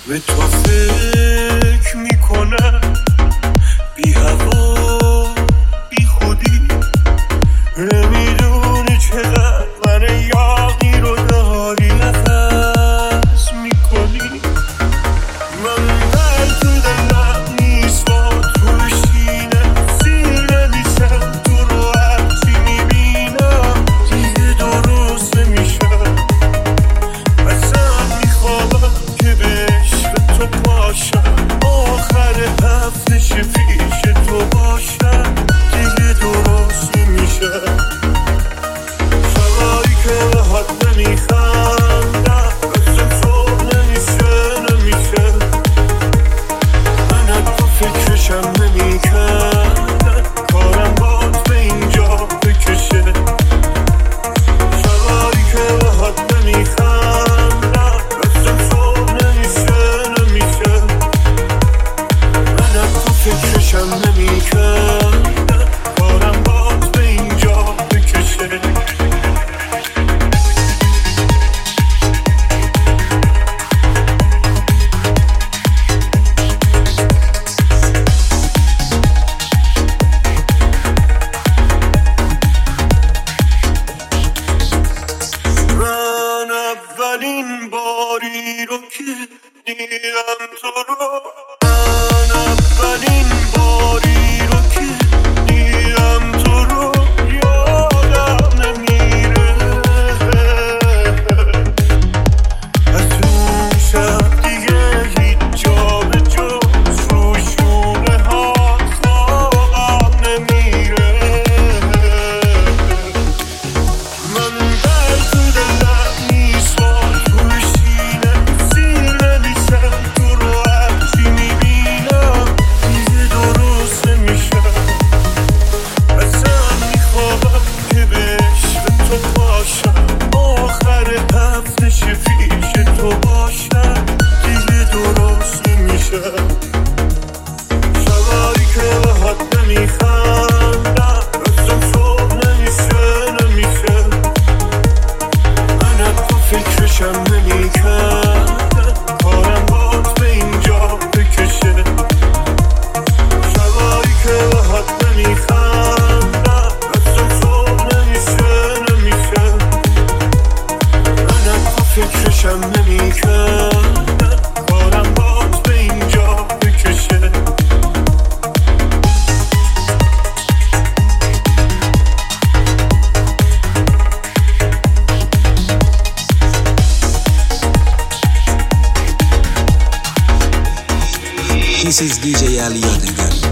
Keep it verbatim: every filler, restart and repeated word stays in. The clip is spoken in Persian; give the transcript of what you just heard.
به تو فکر میکنم بی هوا بی خودی، نمیدونی چقدر من یاقی رو داری نفس میکنی. من در تو دلم نیست با تو شینه سینه میشم، تو رو هرچی میبینم دیگه درست نمیشم. اصلا میخوابم که بهش تو باشم، آخر هفتش پیش تو باشم دیگه درست نمیشم. شبایی که به حد نمیخندم بسم صبح نمیشه نمیشه، من از تو فکرشم نمیکردم کارم باد به اینجا بکشه. شبایی که به حد نمیخندم بسم صبح نمیشه نمیشه، من از تو فکرشم نمیکردم کارم باد به اینجا بکشه. من اولین باری رو که دیدم تو رو، من اولین باری رو که دیدم تو رو یادم نمیره. از اون شب دیگه هیچ جا به جز رو شونه ها خوابم نمیره. من در تو دلم نیست با تو شینه سینه میشم، تو رو هرچی میبینم دیگه درست نمیشم. اصلا میخوابم که بهش به تو باشم، آخر هفتش پیش تو باشم دیگه درست نمیشم. شبایی که به حد نمیخندم بسم صبح نمیشه نمیشه، من از تو فکرشم نمیکردم کارم باد به اینجا بکشه. شبایی که به حد نمیخندم بسم صبح نمیشه نمیشه، من از تو فکرشم نمیکردم کارم باد به اینجا بکشه. This is دی جی Ali Yadigar.